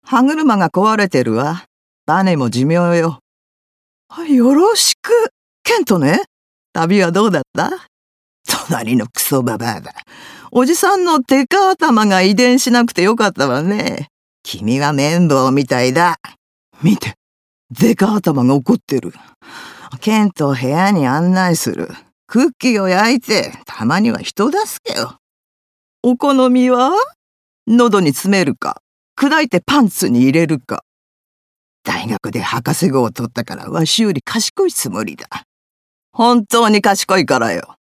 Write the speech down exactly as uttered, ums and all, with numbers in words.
歯車が壊れてるわ。バネも寿命よ。よろしく、ケントね。旅はどうだった？隣のクソババアだ。おじさんのデカ頭が遺伝しなくてよかったわね。君は綿棒みたいだ。見て、デカ頭が怒ってる。ケントを部屋に案内する。クッキーを焼いて、たまには人助けよ。お好みは？喉に詰めるか、砕いてパンツに入れるか。大学で博士号を取ったからわしより賢いつもりだ。本当に賢いからよ。